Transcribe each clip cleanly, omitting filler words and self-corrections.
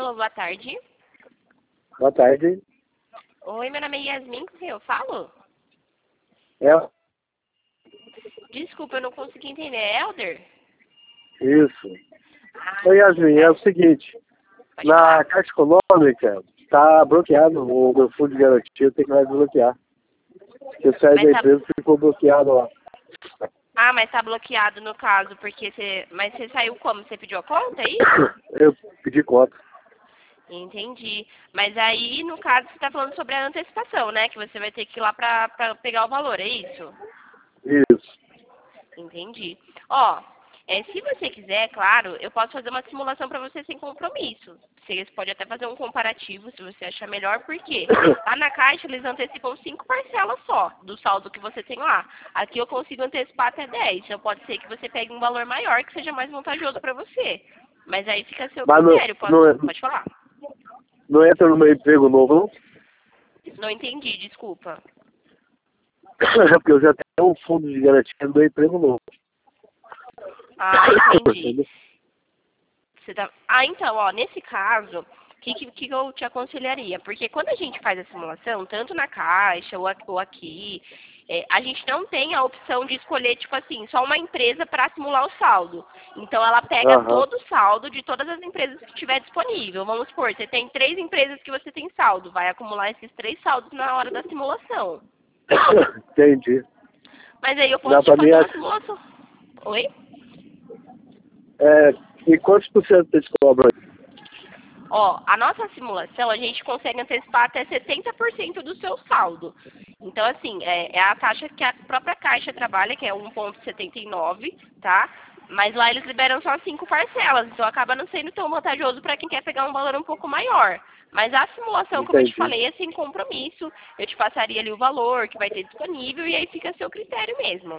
Alô, boa tarde. Boa tarde. Oi, meu nome é Yasmin, com quem eu falo? É, Desculpa, eu não consegui entender. É Elder? isso. Ah, Oi, Yasmin, é o seguinte. pode Na falar. Caixa Econômica, está bloqueado o meu fundo de garantia, tem que mais desbloquear. Eu saí Mas da tá... empresa e ficou bloqueado lá. Ah, mas tá bloqueado no caso, porque você... Mas você saiu como? Você pediu a conta, é isso? Eu pedi conta. Entendi. Mas aí, no caso, você tá falando sobre a antecipação, né? Que você vai ter que ir lá pra pegar o valor, é isso? Isso. Entendi. Ó, se você quiser, claro, eu posso fazer uma simulação para você sem compromisso. Você pode até fazer um comparativo se você achar melhor, porque lá na Caixa eles antecipam 5 parcelas só do saldo que você tem lá. Aqui eu consigo antecipar até 10. Então pode ser que você pegue um valor maior que seja mais vantajoso para você. Mas aí fica a seu Mas critério. não, Pode falar. não entra no meu emprego novo, não? Não entendi, desculpa. É porque eu já tenho um fundo de garantia no meu emprego novo. Ah, entendi. Entendeu? Então, ó, nesse caso, o que eu te aconselharia? Porque quando a gente faz a simulação, tanto na Caixa ou aqui, a gente não tem a opção de escolher, tipo assim, só uma empresa para simular o saldo. Então, ela pega Aham. todo o saldo de todas as empresas que tiver disponível. Vamos supor, você tem 3 empresas que você tem saldo, vai acumular esses 3 saldos na hora da simulação. Entendi. Mas aí eu Dá posso te pra mim, fazer uma simulação. Oi? e quantos por cento vocês cobram aí? Ó, a nossa simulação, a gente consegue antecipar até 70% do seu saldo. Então, assim, é a taxa que a própria Caixa trabalha, que é 1,79, tá? Mas lá eles liberam só 5 parcelas, então acaba não sendo tão vantajoso para quem quer pegar um valor um pouco maior. Mas a simulação, como eu te Entendi. falei, é sem compromisso. Eu te passaria ali o valor que vai ter disponível e aí fica a seu critério mesmo.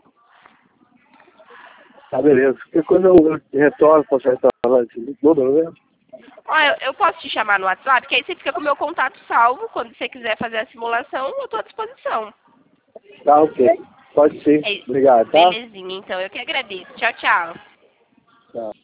Tá, beleza. Porque quando eu retorno, posso retornar esse número mesmo? Ó, eu posso te chamar no WhatsApp, que aí você fica com o meu contato salvo. Quando você quiser fazer a simulação, eu estou à disposição. Tá, ok. Pode ser. É, Obrigado, tá? belezinha, então. Eu que agradeço. Tchau, tchau. Tá.